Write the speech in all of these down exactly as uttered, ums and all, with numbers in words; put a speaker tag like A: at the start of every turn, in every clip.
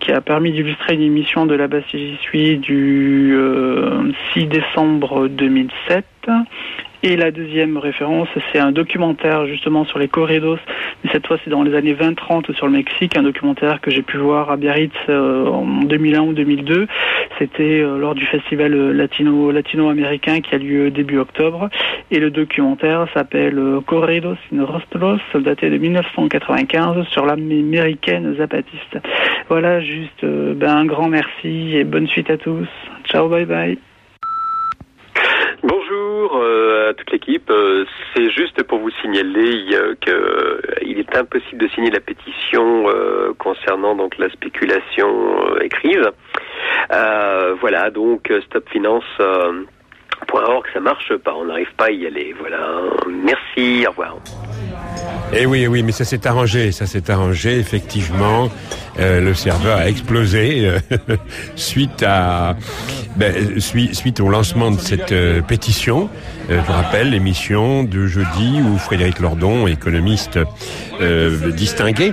A: qui a permis d'illustrer une émission de Là-bas si j'y suis du euh, six décembre deux mille sept. Et la deuxième référence, c'est un documentaire justement sur les corridos, mais cette fois c'est dans les années vingt trente sur le Mexique, un documentaire que j'ai pu voir à Biarritz euh, en deux mille un ou deux mille deux. C'était euh, lors du festival latino, latino-américain qui a lieu début octobre. Et le documentaire s'appelle euh, Corridos in Rostros, daté de dix-neuf cent quatre-vingt-quinze sur l'américaine zapatiste. Voilà, juste euh, ben, un grand merci et bonne suite à tous. Ciao, bye bye.
B: Bonjour euh, à toute l'équipe. Euh, c'est juste pour vous signaler euh, que euh, il est impossible de signer la pétition euh, concernant donc la spéculation euh, écrive. Euh, voilà, donc stopfinance point org, ça marche pas, on n'arrive pas à y aller. Voilà. Merci, au revoir.
C: Eh oui, oui, mais ça s'est arrangé, ça s'est arrangé, effectivement. Euh, le serveur a explosé euh, suite à ben, suite, suite au lancement de cette euh, pétition. Euh, je vous rappelle l'émission de jeudi où Frédéric Lordon, économiste euh, distingué,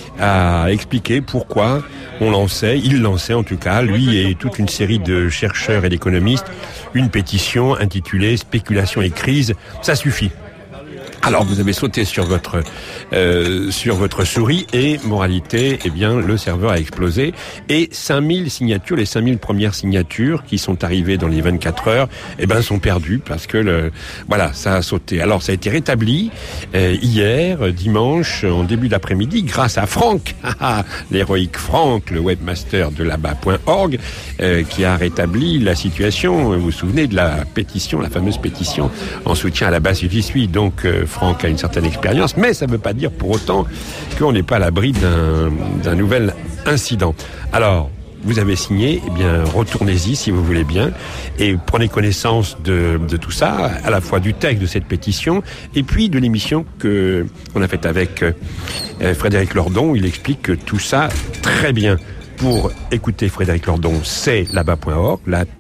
C: a expliqué pourquoi on lançait, il lançait en tout cas, lui et toute une série de chercheurs et d'économistes, une pétition intitulée « Spéculation et crise, ça suffit ». Alors vous avez sauté sur votre euh, sur votre souris et moralité, eh bien le serveur a explosé et cinq mille signatures, les cinq mille premières signatures qui sont arrivées dans les vingt-quatre heures, eh ben sont perdues parce que le voilà, ça a sauté. Alors ça a été rétabli euh, hier dimanche en début d'après-midi grâce à Franck, l'héroïque Franck, le webmaster de là-bas point org euh, qui a rétabli la situation. Vous vous souvenez de la pétition, la fameuse pétition en soutien à là-bas si j'y suis. Donc euh, Franck a une certaine expérience, mais ça ne veut pas dire pour autant qu'on n'est pas à l'abri d'un, d'un nouvel incident. Alors, vous avez signé, eh bien, retournez-y si vous voulez bien, et prenez connaissance de, de tout ça, à la fois du texte de cette pétition, et puis de l'émission que qu'on a faite avec euh, Frédéric Lordon, où il explique tout ça très bien. Pour écouter Frédéric Lordon, c'est là-bas point org,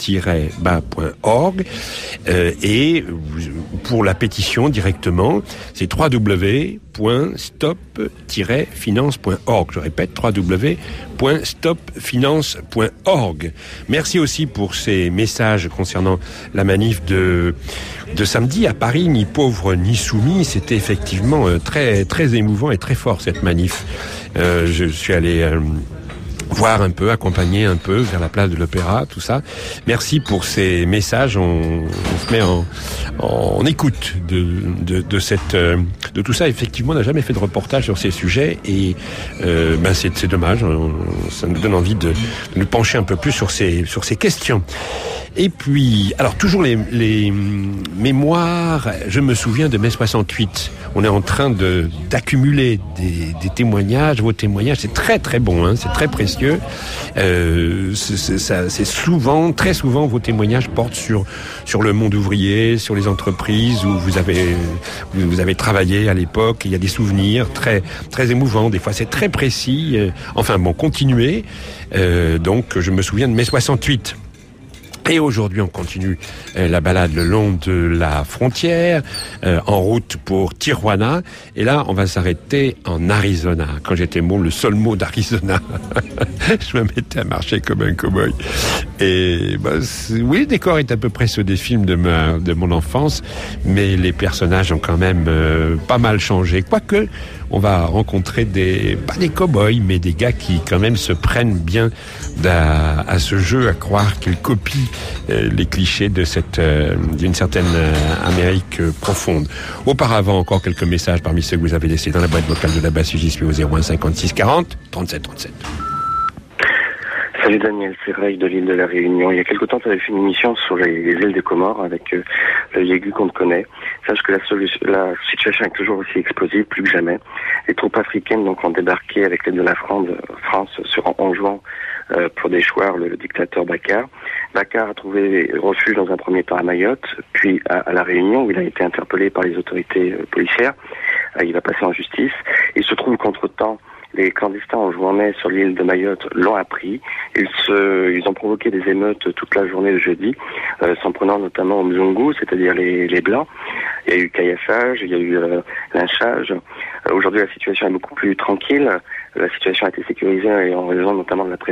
C: là-bas point org, euh, et pour la pétition directement, c'est w w w point stop tiret finance point org. Je répète, w w w point stop finance point org. Merci aussi pour ces messages concernant la manif de de samedi à Paris, ni pauvre ni soumis. C'était effectivement très très émouvant et très fort cette manif. Euh, je suis allé euh, voir un peu, accompagner un peu vers la place de l'Opéra, tout ça. Merci pour ces messages. On, on se met en, en écoute de, de, de cette, de tout ça. Effectivement, on n'a jamais fait de reportage sur ces sujets et euh, ben c'est, c'est dommage. On, ça nous donne envie de, de nous pencher un peu plus sur ces, sur ces questions. Et puis, alors toujours les, les mémoires. Je me souviens de mai soixante-huit. On est en train de d'accumuler des, des témoignages. Vos témoignages, c'est très très bon, hein, c'est très précieux. Euh, c'est, c'est, ça, c'est souvent, très souvent, vos témoignages portent sur sur le monde ouvrier, sur les entreprises où vous avez vous avez travaillé à l'époque. Il y a des souvenirs très très émouvants. Des fois, c'est très précis. Enfin bon, continuez. Euh, donc, je me souviens de mai soixante-huit. Et aujourd'hui, on continue euh, la balade le long de la frontière, euh, en route pour Tijuana. Et là, on va s'arrêter en Arizona. Quand j'étais môme, le seul mot d'Arizona, je me mettais à marcher comme un cow-boy. Et bah, oui, le décor est à peu près ceux des films de, ma, de mon enfance, mais les personnages ont quand même euh, pas mal changé. Quoique, on va rencontrer des, pas des cow-boys, mais des gars qui quand même se prennent bien à, à ce jeu, à croire qu'ils copient euh, les clichés de cette, euh, d'une certaine euh, Amérique euh, profonde. Auparavant, encore quelques messages parmi ceux que vous avez laissés dans la boîte vocale de là-bas si j'y suis au zéro un cinquante-six quarante trente-sept trente-sept.
D: Salut Daniel, c'est Ray de l'île de la Réunion. Il y a quelque temps, tu avais fait une émission sur les, les îles des Comores avec euh, le Yégu qu'on te connaît. Sache que la, solution, la situation est toujours aussi explosive, plus que jamais. Les troupes africaines donc ont débarqué avec l'aide de la France, France sur en juin euh, pour déchoir le, le dictateur Bakar. Bakar a trouvé refuge dans un premier temps à Mayotte, puis à, à la Réunion où il a été interpellé par les autorités euh, policières. Euh, il va passer en justice. Il se trouve qu'entre-temps, les clandestins en journée sur l'île de Mayotte l'ont appris. Ils se, ils ont provoqué des émeutes toute la journée de jeudi, euh, s'en prenant notamment aux Mzungu, c'est-à-dire les, les blancs. Il y a eu caillassage, il y a eu euh, lynchage. Euh, aujourd'hui, la situation est beaucoup plus tranquille. La situation a été sécurisée et en raison notamment de la présence